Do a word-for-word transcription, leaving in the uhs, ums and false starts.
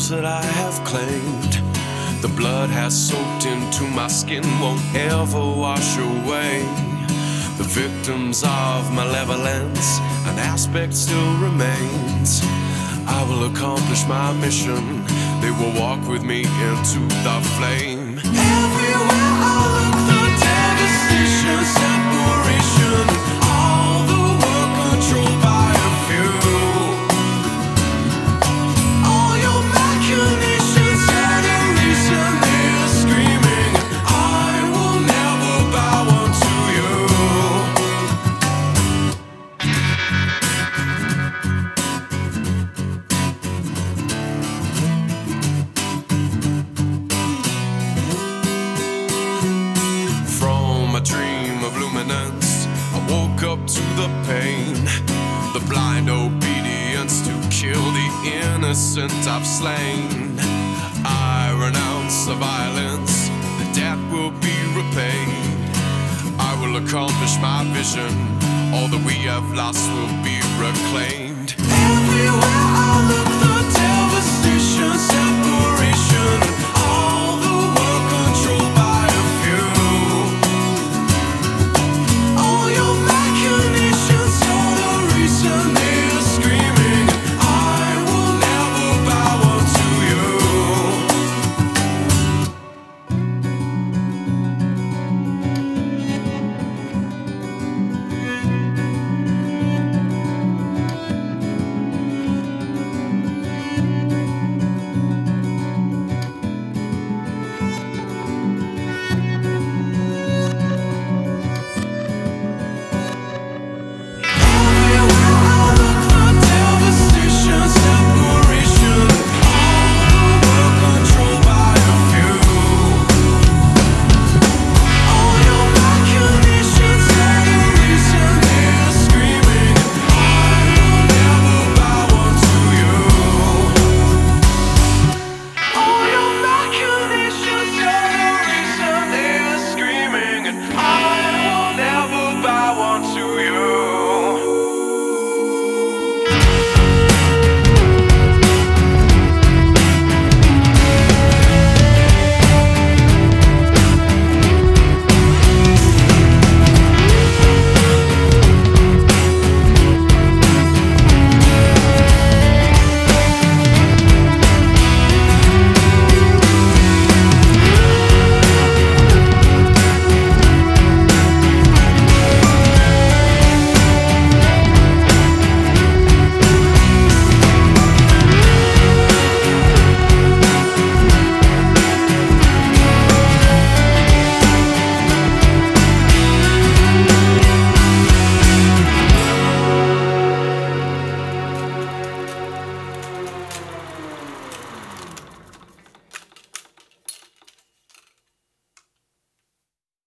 souls that I have claimed. The blood has soaked into my skin, won't ever wash away. The victims of malevolence, an aspect still remains. I will accomplish my mission, they will walk with me into the flame. Everywhere I look, the devastation, separation, all the world controlled by a few. All your machinations, adoration, they're screaming, I will never bow unto you. From a dream of luminance, I woke up to the pain, the blind obedience to kill the innocent I've slain. I renounce the violence, the debt will be repaid. I will accomplish my vision, all that we have lost will be reclaimed.